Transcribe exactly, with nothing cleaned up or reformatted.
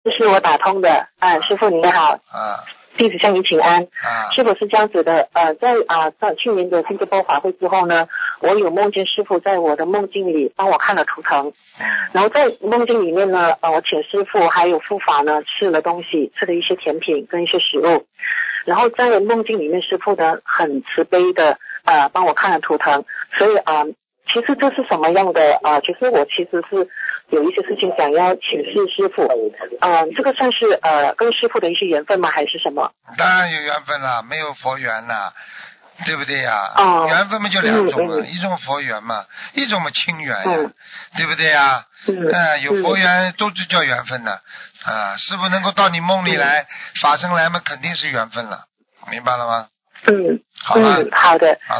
这是我打通的，啊，师傅您好， 啊弟子向您请安。 啊师傅是这样子的，呃，在啊在去年的新加坡法会之后呢，我有梦见师傅在我的梦境里帮我看了图腾， 嗯然后在梦境里面呢，呃，我请师傅还有护法呢吃了东西，吃了一些甜品跟一些食物，然后在梦境里面师傅呢很慈悲的呃帮我看了图腾，所以啊、呃、其实这是什么样的啊、呃？其实我其实是有一些事情想要请示师傅，呃，这个算是呃跟师傅的一些缘分吗？还是什么？ 当然有缘分了，没有佛缘呐，对不对呀？ 哦缘分嘛就两种啊， 嗯嗯一种佛缘嘛，一种嘛亲缘呀， 嗯对不对呀？ 嗯呃，有佛缘都是叫缘分的啊，师傅能够到你梦里来，法身来嘛，肯定是缘分了，明白了吗？ 嗯好了嗯，好的。 好